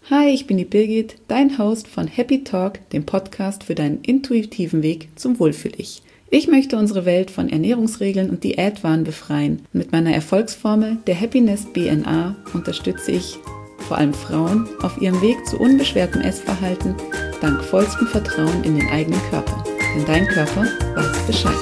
Hi, ich bin die Birgit, dein Host von Happy Talk, dem Podcast für deinen intuitiven Weg zum Wohlfühl-Ich. Ich möchte unsere Welt von Ernährungsregeln und Diätwahn befreien. Mit meiner Erfolgsformel, der Happiness BNA, unterstütze ich vor allem Frauen auf ihrem Weg zu unbeschwertem Essverhalten, dank vollstem Vertrauen in den eigenen Körper. Denn dein Körper weiß Bescheid.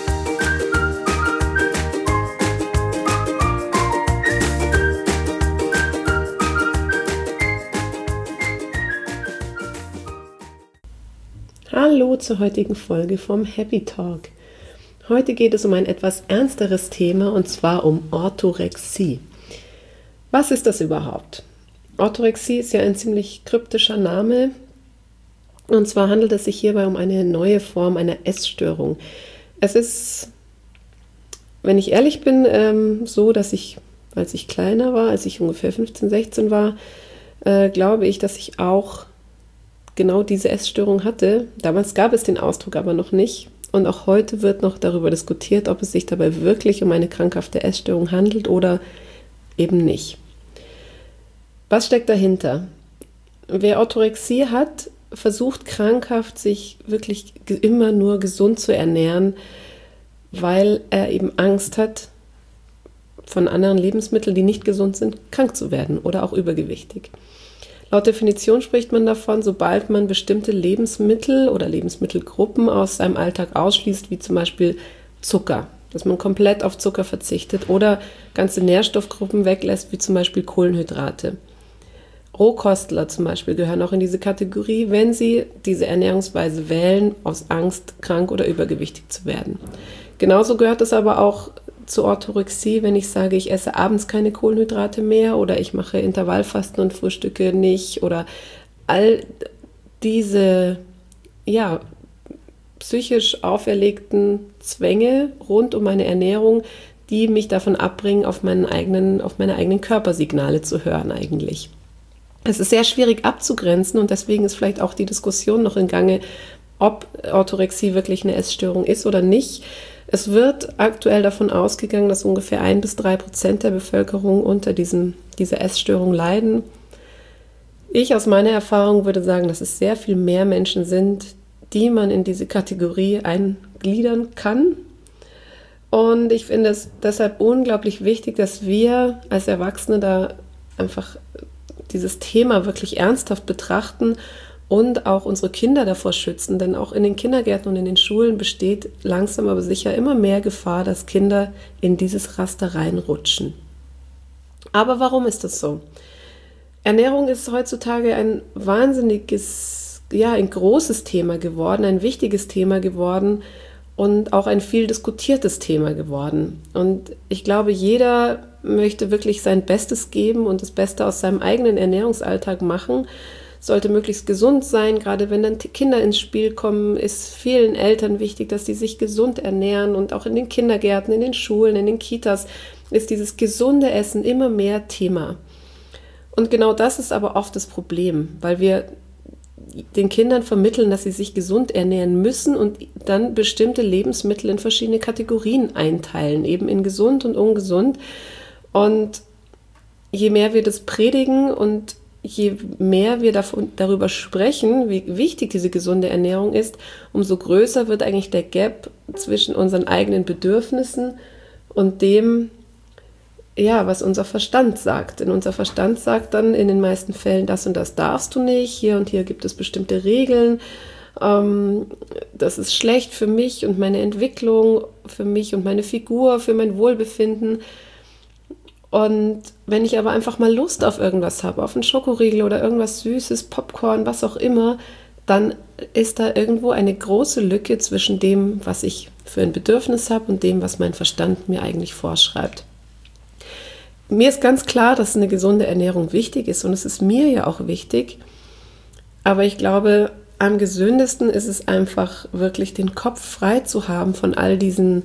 Hallo zur heutigen Folge vom Happy Talk. Heute geht es um ein etwas ernsteres Thema und zwar um Orthorexie. Was ist das überhaupt? Orthorexie ist ja ein ziemlich kryptischer Name und zwar handelt es sich hierbei um eine neue Form einer Essstörung. Es ist, wenn ich ehrlich bin, so, dass ich, als ich kleiner war, als ich ungefähr 15, 16 war, glaube ich, dass ich auch genau diese Essstörung hatte. Damals gab es den Ausdruck aber noch nicht. Und auch heute wird noch darüber diskutiert, ob es sich dabei wirklich um eine krankhafte Essstörung handelt oder eben nicht. Was steckt dahinter? Wer Orthorexie hat, versucht krankhaft, sich wirklich immer nur gesund zu ernähren, weil er eben Angst hat, von anderen Lebensmitteln, die nicht gesund sind, krank zu werden oder auch übergewichtig. Laut Definition spricht man davon, sobald man bestimmte Lebensmittel oder Lebensmittelgruppen aus seinem Alltag ausschließt, wie zum Beispiel Zucker, dass man komplett auf Zucker verzichtet oder ganze Nährstoffgruppen weglässt, wie zum Beispiel Kohlenhydrate. Rohkostler zum Beispiel gehören auch in diese Kategorie, wenn sie diese Ernährungsweise wählen, aus Angst, krank oder übergewichtig zu werden. Genauso gehört es aber auch zur Orthorexie, wenn ich sage, ich esse abends keine Kohlenhydrate mehr oder ich mache Intervallfasten und frühstücke nicht oder all diese psychisch auferlegten Zwänge rund um meine Ernährung, die mich davon abbringen, auf meine eigenen Körpersignale zu hören eigentlich. Es ist sehr schwierig abzugrenzen und deswegen ist vielleicht auch die Diskussion noch in Gange, ob Orthorexie wirklich eine Essstörung ist oder nicht. Es wird aktuell davon ausgegangen, dass ungefähr 1-3% der Bevölkerung unter dieser Essstörung leiden. Ich aus meiner Erfahrung würde sagen, dass es sehr viel mehr Menschen sind, die man in diese Kategorie eingliedern kann. Und ich finde es deshalb unglaublich wichtig, dass wir als Erwachsene da einfach dieses Thema wirklich ernsthaft betrachten und auch unsere Kinder davor schützen, denn auch in den Kindergärten und in den Schulen besteht langsam aber sicher immer mehr Gefahr, dass Kinder in dieses Raster reinrutschen. Aber warum ist das so? Ernährung ist heutzutage ein wahnsinniges, ein großes Thema geworden, ein wichtiges Thema geworden und auch ein viel diskutiertes Thema geworden. Und ich glaube, jeder möchte wirklich sein Bestes geben und das Beste aus seinem eigenen Ernährungsalltag machen, sollte möglichst gesund sein. Gerade wenn dann Kinder ins Spiel kommen, ist vielen Eltern wichtig, dass sie sich gesund ernähren und auch in den Kindergärten, in den Schulen, in den Kitas ist dieses gesunde Essen immer mehr Thema. Und genau das ist aber oft das Problem, weil wir den Kindern vermitteln, dass sie sich gesund ernähren müssen und dann bestimmte Lebensmittel in verschiedene Kategorien einteilen, eben in gesund und ungesund. Und je mehr wir das predigen und je mehr wir darüber sprechen, wie wichtig diese gesunde Ernährung ist, umso größer wird eigentlich der Gap zwischen unseren eigenen Bedürfnissen und dem, was unser Verstand sagt. Denn unser Verstand sagt dann in den meisten Fällen, das und das darfst du nicht, hier und hier gibt es bestimmte Regeln, das ist schlecht für mich und meine Entwicklung, für mich und meine Figur, für mein Wohlbefinden. Und wenn ich aber einfach mal Lust auf irgendwas habe, auf einen Schokoriegel oder irgendwas Süßes, Popcorn, was auch immer, dann ist da irgendwo eine große Lücke zwischen dem, was ich für ein Bedürfnis habe und dem, was mein Verstand mir eigentlich vorschreibt. Mir ist ganz klar, dass eine gesunde Ernährung wichtig ist und es ist mir ja auch wichtig, aber ich glaube, am gesündesten ist es einfach wirklich den Kopf frei zu haben von all diesen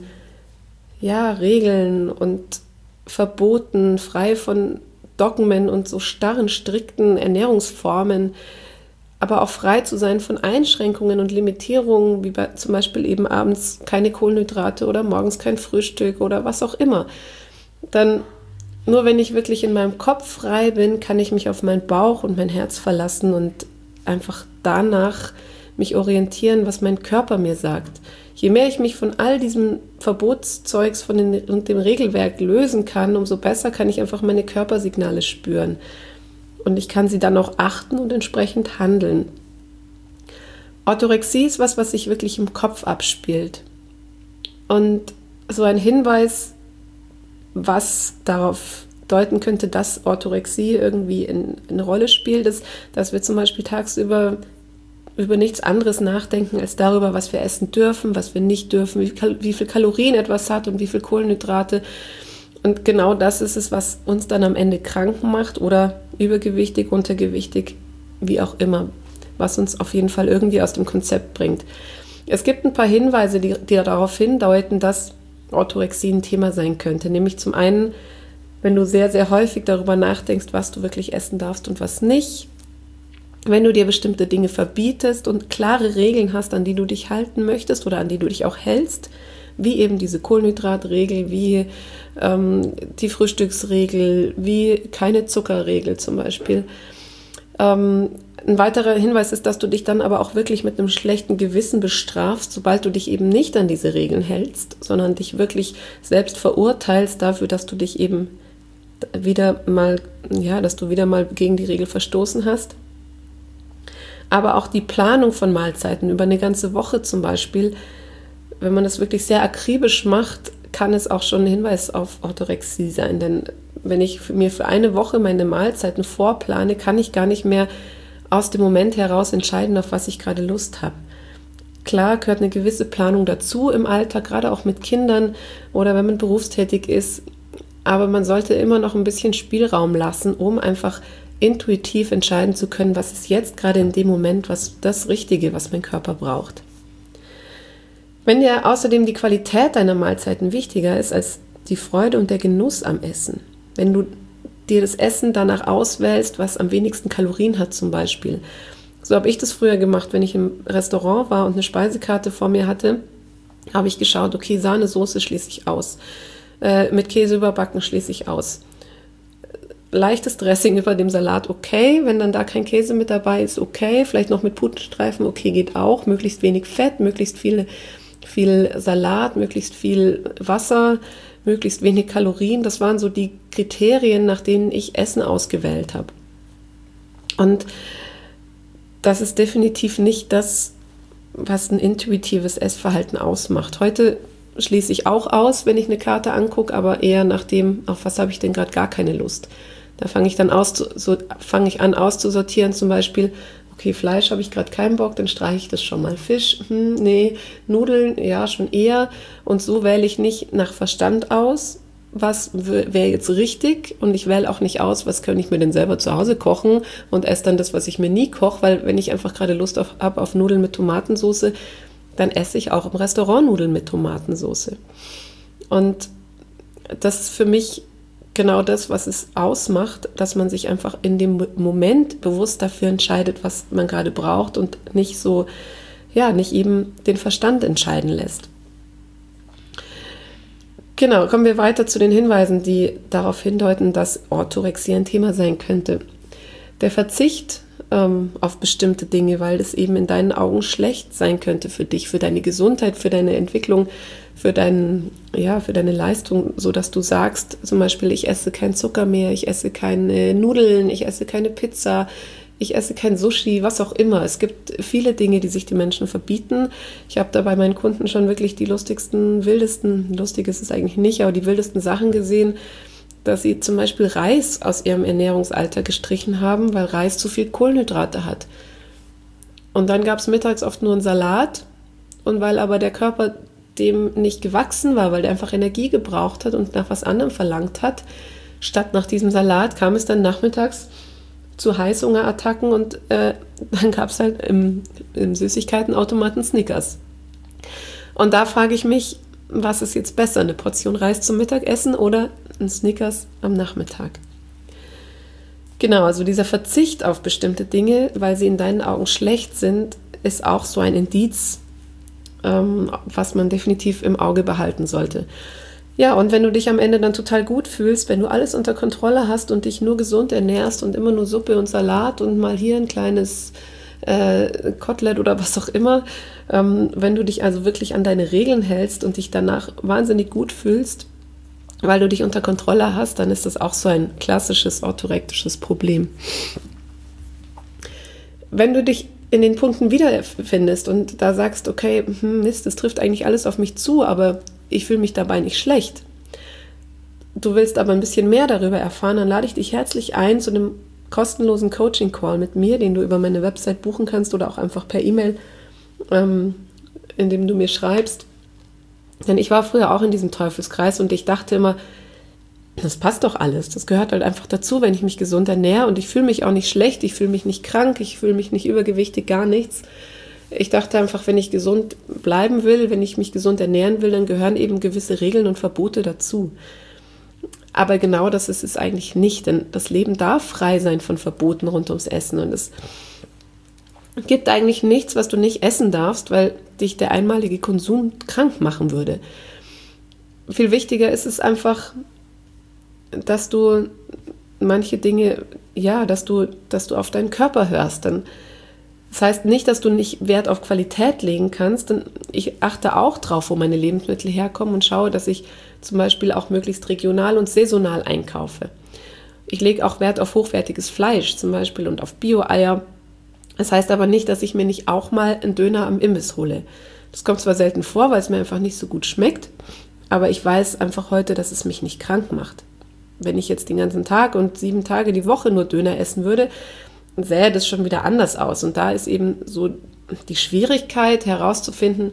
Regeln und Verboten, frei von Dogmen und so starren, strikten Ernährungsformen, aber auch frei zu sein von Einschränkungen und Limitierungen, wie zum Beispiel eben abends keine Kohlenhydrate oder morgens kein Frühstück oder was auch immer. Dann nur wenn ich wirklich in meinem Kopf frei bin, kann ich mich auf meinen Bauch und mein Herz verlassen und einfach danach mich orientieren, was mein Körper mir sagt. Je mehr ich mich von all diesem Verbotszeugs von dem Regelwerk lösen kann, umso besser kann ich einfach meine Körpersignale spüren. Und ich kann sie dann auch achten und entsprechend handeln. Orthorexie ist was sich wirklich im Kopf abspielt. Und so ein Hinweis, was darauf deuten könnte, dass Orthorexie irgendwie eine Rolle spielt, ist, dass wir zum Beispiel tagsüber über nichts anderes nachdenken als darüber, was wir essen dürfen, was wir nicht dürfen, wie viel Kalorien etwas hat und wie viel Kohlenhydrate. Und genau das ist es, was uns dann am Ende krank macht oder übergewichtig, untergewichtig, wie auch immer, was uns auf jeden Fall irgendwie aus dem Konzept bringt. Es gibt ein paar Hinweise, die darauf hindeuten, dass Orthorexie ein Thema sein könnte. Nämlich zum einen, wenn du sehr, sehr häufig darüber nachdenkst, was du wirklich essen darfst und was nicht. Wenn du dir bestimmte Dinge verbietest und klare Regeln hast, an die du dich halten möchtest oder an die du dich auch hältst, wie eben diese Kohlenhydratregel, wie die Frühstücksregel, wie keine Zuckerregel zum Beispiel. Ein weiterer Hinweis ist, dass du dich dann aber auch wirklich mit einem schlechten Gewissen bestrafst, sobald du dich eben nicht an diese Regeln hältst, sondern dich wirklich selbst verurteilst dafür, dass du dich eben wieder mal gegen die Regel verstoßen hast. Aber auch die Planung von Mahlzeiten über eine ganze Woche zum Beispiel, wenn man das wirklich sehr akribisch macht, kann es auch schon ein Hinweis auf Orthorexie sein. Denn wenn ich mir für eine Woche meine Mahlzeiten vorplane, kann ich gar nicht mehr aus dem Moment heraus entscheiden, auf was ich gerade Lust habe. Klar gehört eine gewisse Planung dazu im Alltag, gerade auch mit Kindern oder wenn man berufstätig ist. Aber man sollte immer noch ein bisschen Spielraum lassen, um einfach intuitiv entscheiden zu können, was ist jetzt gerade in dem Moment das Richtige, was mein Körper braucht. Wenn dir außerdem die Qualität deiner Mahlzeiten wichtiger ist als die Freude und der Genuss am Essen, wenn du dir das Essen danach auswählst, was am wenigsten Kalorien hat zum Beispiel. So habe ich das früher gemacht, wenn ich im Restaurant war und eine Speisekarte vor mir hatte, habe ich geschaut, okay, Sahnesoße schließe ich aus, mit Käse überbacken schließe ich aus. Leichtes Dressing über dem Salat, okay, wenn dann da kein Käse mit dabei ist, okay, vielleicht noch mit Putenstreifen, okay, geht auch, möglichst wenig Fett, möglichst viel Salat, möglichst viel Wasser, möglichst wenig Kalorien, das waren so die Kriterien, nach denen ich Essen ausgewählt habe. Und das ist definitiv nicht das, was ein intuitives Essverhalten ausmacht. Heute schließe ich auch aus, wenn ich eine Karte angucke, aber eher nach dem, auf was habe ich denn gerade gar keine Lust. Da fange ich an auszusortieren, zum Beispiel, okay, Fleisch habe ich gerade keinen Bock, dann streiche ich das schon mal. Fisch, nee, Nudeln, ja, schon eher. Und so wähle ich nicht nach Verstand aus, was wäre jetzt richtig, und ich wähle auch nicht aus, was könnte ich mir denn selber zu Hause kochen und esse dann das, was ich mir nie koche, weil wenn ich einfach gerade Lust habe auf Nudeln mit Tomatensauce, dann esse ich auch im Restaurant Nudeln mit Tomatensauce. Und das ist für mich genau das, was es ausmacht, dass man sich einfach in dem Moment bewusst dafür entscheidet, was man gerade braucht und nicht so, nicht eben den Verstand entscheiden lässt. Genau, kommen wir weiter zu den Hinweisen, die darauf hindeuten, dass Orthorexie ein Thema sein könnte. Der Verzicht auf bestimmte Dinge, weil das eben in deinen Augen schlecht sein könnte für dich, für deine Gesundheit, für deine Entwicklung, für deine Leistung, sodass du sagst, zum Beispiel, ich esse kein Zucker mehr, ich esse keine Nudeln, ich esse keine Pizza, ich esse kein Sushi, was auch immer. Es gibt viele Dinge, die sich die Menschen verbieten. Ich habe da bei meinen Kunden schon wirklich die wildesten, lustig ist es eigentlich nicht, aber die wildesten Sachen gesehen, dass sie zum Beispiel Reis aus ihrem Ernährungsalltag gestrichen haben, weil Reis zu viel Kohlenhydrate hat. Und dann gab es mittags oft nur einen Salat, und weil aber der Körper dem nicht gewachsen war, weil der einfach Energie gebraucht hat und nach was anderem verlangt hat, statt nach diesem Salat kam es dann nachmittags zu Heißhungerattacken und dann gab es halt im Süßigkeitenautomaten Snickers. Und da frage ich mich, was ist jetzt besser, eine Portion Reis zum Mittagessen oder ein Snickers am Nachmittag? Genau, also dieser Verzicht auf bestimmte Dinge, weil sie in deinen Augen schlecht sind, ist auch so ein Indiz, was man definitiv im Auge behalten sollte. Ja, und wenn du dich am Ende dann total gut fühlst, wenn du alles unter Kontrolle hast und dich nur gesund ernährst und immer nur Suppe und Salat und mal hier ein kleines Kotelett oder was auch immer, wenn du dich also wirklich an deine Regeln hältst und dich danach wahnsinnig gut fühlst, weil du dich unter Kontrolle hast, dann ist das auch so ein klassisches orthorektisches Problem. Wenn du dich in den Punkten wiederfindest und da sagst, okay, Mist, das trifft eigentlich alles auf mich zu, aber ich fühle mich dabei nicht schlecht. Du willst aber ein bisschen mehr darüber erfahren, dann lade ich dich herzlich ein zu einem kostenlosen Coaching-Call mit mir, den du über meine Website buchen kannst oder auch einfach per E-Mail, indem du mir schreibst. Denn ich war früher auch in diesem Teufelskreis und ich dachte immer, das passt doch alles. Das gehört halt einfach dazu, wenn ich mich gesund ernähre und ich fühle mich auch nicht schlecht, ich fühle mich nicht krank, ich fühle mich nicht übergewichtig, gar nichts. Ich dachte einfach, wenn ich gesund bleiben will, wenn ich mich gesund ernähren will, dann gehören eben gewisse Regeln und Verbote dazu. Aber genau das ist es eigentlich nicht, denn das Leben darf frei sein von Verboten rund ums Essen und es gibt eigentlich nichts, was du nicht essen darfst, weil dich der einmalige Konsum krank machen würde. Viel wichtiger ist es einfach, dass du manche Dinge, dass du auf deinen Körper hörst. Denn das heißt nicht, dass du nicht Wert auf Qualität legen kannst, denn ich achte auch drauf, wo meine Lebensmittel herkommen und schaue, dass ich zum Beispiel auch möglichst regional und saisonal einkaufe. Ich lege auch Wert auf hochwertiges Fleisch zum Beispiel und auf Bio-Eier. Das heißt aber nicht, dass ich mir nicht auch mal einen Döner am Imbiss hole. Das kommt zwar selten vor, weil es mir einfach nicht so gut schmeckt, aber ich weiß einfach heute, dass es mich nicht krank macht. Wenn ich jetzt den ganzen Tag und 7 Tage die Woche nur Döner essen würde, sähe das schon wieder anders aus. Und da ist eben so die Schwierigkeit herauszufinden,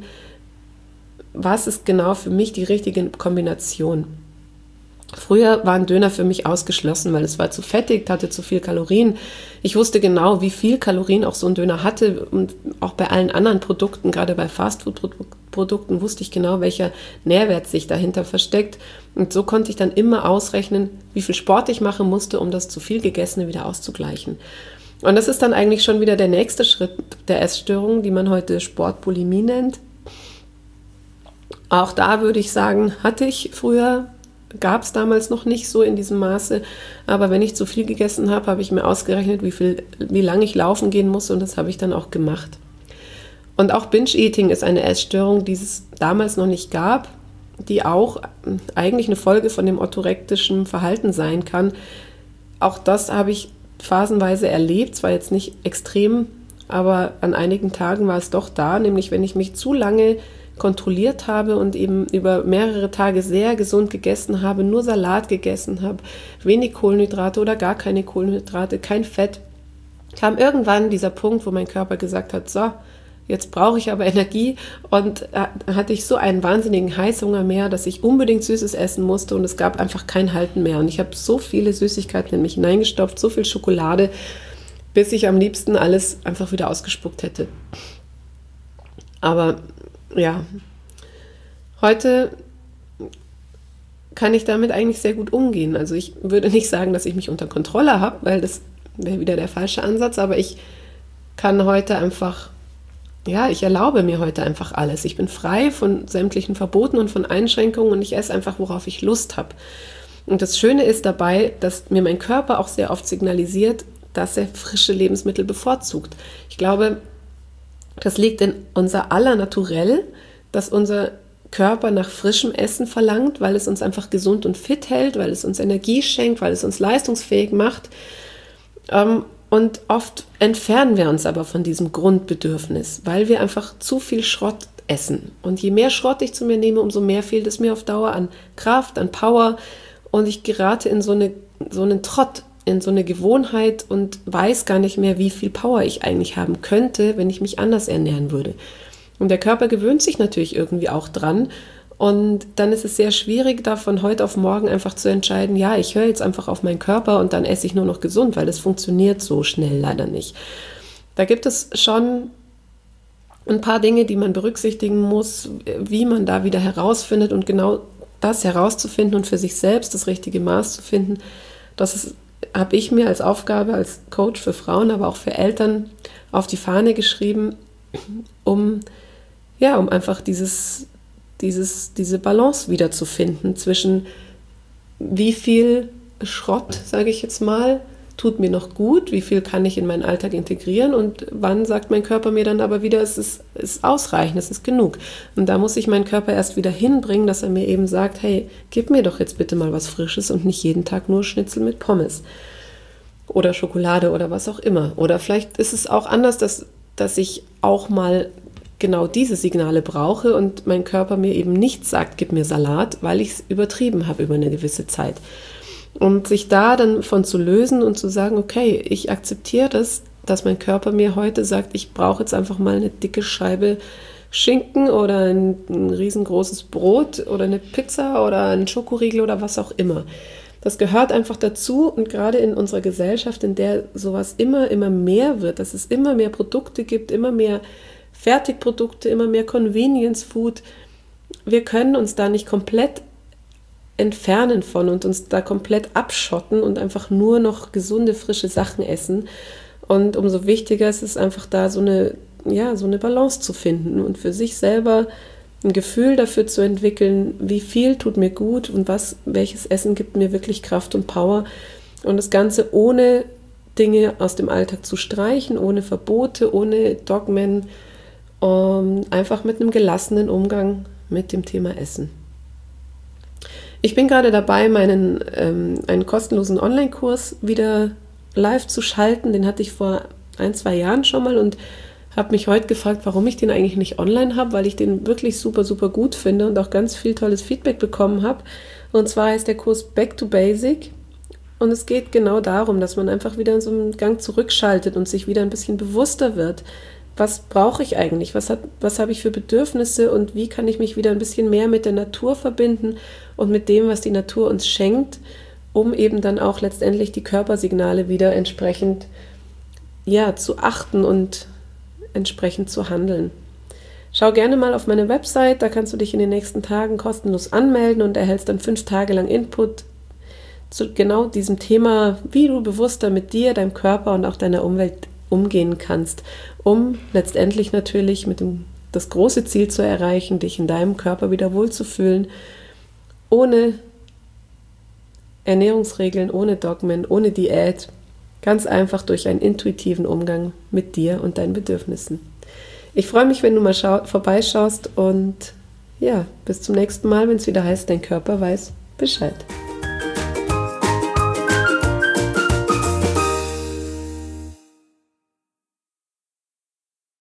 was ist genau für mich die richtige Kombination. Früher waren Döner für mich ausgeschlossen, weil es war zu fettig, hatte zu viel Kalorien. Ich wusste genau, wie viel Kalorien auch so ein Döner hatte und auch bei allen anderen Produkten, gerade bei Fastfood-Produkten, wusste ich genau, welcher Nährwert sich dahinter versteckt. Und so konnte ich dann immer ausrechnen, wie viel Sport ich machen musste, um das zu viel Gegessene wieder auszugleichen. Und das ist dann eigentlich schon wieder der nächste Schritt der Essstörung, die man heute Sportbulimie nennt. Auch da würde ich sagen, hatte ich früher, gab es damals noch nicht so in diesem Maße, aber wenn ich zu viel gegessen habe, habe ich mir ausgerechnet, wie lange ich laufen gehen muss und das habe ich dann auch gemacht. Und auch Binge-Eating ist eine Essstörung, die es damals noch nicht gab, die auch eigentlich eine Folge von dem orthorektischen Verhalten sein kann. Auch das habe ich phasenweise erlebt, zwar jetzt nicht extrem, aber an einigen Tagen war es doch da, nämlich wenn ich mich zu lange kontrolliert habe und eben über mehrere Tage sehr gesund gegessen habe, nur Salat gegessen habe, wenig Kohlenhydrate oder gar keine Kohlenhydrate, kein Fett, kam irgendwann dieser Punkt, wo mein Körper gesagt hat, so, jetzt brauche ich aber Energie und hatte ich so einen wahnsinnigen Heißhunger mehr, dass ich unbedingt Süßes essen musste und es gab einfach kein Halten mehr und ich habe so viele Süßigkeiten in mich hineingestopft, so viel Schokolade, bis ich am liebsten alles einfach wieder ausgespuckt hätte. Aber ja, heute kann ich damit eigentlich sehr gut umgehen. Also ich würde nicht sagen, dass ich mich unter Kontrolle habe, weil das wäre wieder der falsche Ansatz, aber ich kann heute einfach, ich erlaube mir heute einfach alles. Ich bin frei von sämtlichen Verboten und von Einschränkungen und ich esse einfach, worauf ich Lust habe. Und das Schöne ist dabei, dass mir mein Körper auch sehr oft signalisiert, dass er frische Lebensmittel bevorzugt. Ich glaube, das liegt in unser aller Naturell, dass unser Körper nach frischem Essen verlangt, weil es uns einfach gesund und fit hält, weil es uns Energie schenkt, weil es uns leistungsfähig macht. Und oft entfernen wir uns aber von diesem Grundbedürfnis, weil wir einfach zu viel Schrott essen. Und je mehr Schrott ich zu mir nehme, umso mehr fehlt es mir auf Dauer an Kraft, an Power. Und ich gerate in so einen Trott, in so eine Gewohnheit und weiß gar nicht mehr, wie viel Power ich eigentlich haben könnte, wenn ich mich anders ernähren würde. Und der Körper gewöhnt sich natürlich irgendwie auch dran. Und dann ist es sehr schwierig, da von heute auf morgen einfach zu entscheiden, ich höre jetzt einfach auf meinen Körper und dann esse ich nur noch gesund, weil das funktioniert so schnell leider nicht. Da gibt es schon ein paar Dinge, die man berücksichtigen muss, wie man da wieder herausfindet und genau das herauszufinden und für sich selbst das richtige Maß zu finden, das habe ich mir als Aufgabe, als Coach für Frauen, aber auch für Eltern auf die Fahne geschrieben, um einfach dieses diese Balance wiederzufinden zwischen wie viel Schrott, sage ich jetzt mal, tut mir noch gut, wie viel kann ich in meinen Alltag integrieren und wann sagt mein Körper mir dann aber wieder, es ist ausreichend, es ist genug. Und da muss ich meinen Körper erst wieder hinbringen, dass er mir eben sagt, hey, gib mir doch jetzt bitte mal was Frisches und nicht jeden Tag nur Schnitzel mit Pommes oder Schokolade oder was auch immer. Oder vielleicht ist es auch anders, dass ich auch mal genau diese Signale brauche und mein Körper mir eben nicht sagt, gib mir Salat, weil ich es übertrieben habe über eine gewisse Zeit. Und sich da dann von zu lösen und zu sagen, okay, ich akzeptiere das, dass mein Körper mir heute sagt, ich brauche jetzt einfach mal eine dicke Scheibe Schinken oder ein riesengroßes Brot oder eine Pizza oder einen Schokoriegel oder was auch immer. Das gehört einfach dazu und gerade in unserer Gesellschaft, in der sowas immer mehr wird, dass es immer mehr Produkte gibt, immer mehr Fertigprodukte, immer mehr Convenience Food. Wir können uns da nicht komplett entfernen von und uns da komplett abschotten und einfach nur noch gesunde, frische Sachen essen. Und umso wichtiger ist es einfach da so eine Balance zu finden und für sich selber ein Gefühl dafür zu entwickeln, wie viel tut mir gut und welches Essen gibt mir wirklich Kraft und Power. Und das Ganze ohne Dinge aus dem Alltag zu streichen, ohne Verbote, ohne Dogmen, einfach mit einem gelassenen Umgang mit dem Thema Essen. Ich bin gerade dabei, einen kostenlosen Online-Kurs wieder live zu schalten. Den hatte ich vor 1-2 Jahren schon mal und habe mich heute gefragt, warum ich den eigentlich nicht online habe, weil ich den wirklich super, super gut finde und auch ganz viel tolles Feedback bekommen habe. Und zwar heißt der Kurs Back to Basic. Und es geht genau darum, dass man einfach wieder in so einen Gang zurückschaltet und sich wieder ein bisschen bewusster wird. Was brauche ich eigentlich? Was habe ich für Bedürfnisse und wie kann ich mich wieder ein bisschen mehr mit der Natur verbinden und mit dem, was die Natur uns schenkt, um eben dann auch letztendlich die Körpersignale wieder entsprechend zu achten und entsprechend zu handeln. Schau gerne mal auf meine Website, da kannst du dich in den nächsten Tagen kostenlos anmelden und erhältst dann 5 Tage lang Input zu genau diesem Thema, wie du bewusster mit dir, deinem Körper und auch deiner Umwelt umgehen kannst, um letztendlich natürlich das große Ziel zu erreichen, dich in deinem Körper wieder wohlzufühlen, ohne Ernährungsregeln, ohne Dogmen, ohne Diät, ganz einfach durch einen intuitiven Umgang mit dir und deinen Bedürfnissen. Ich freue mich, wenn du mal vorbeischaust und bis zum nächsten Mal, wenn es wieder heißt, dein Körper weiß Bescheid.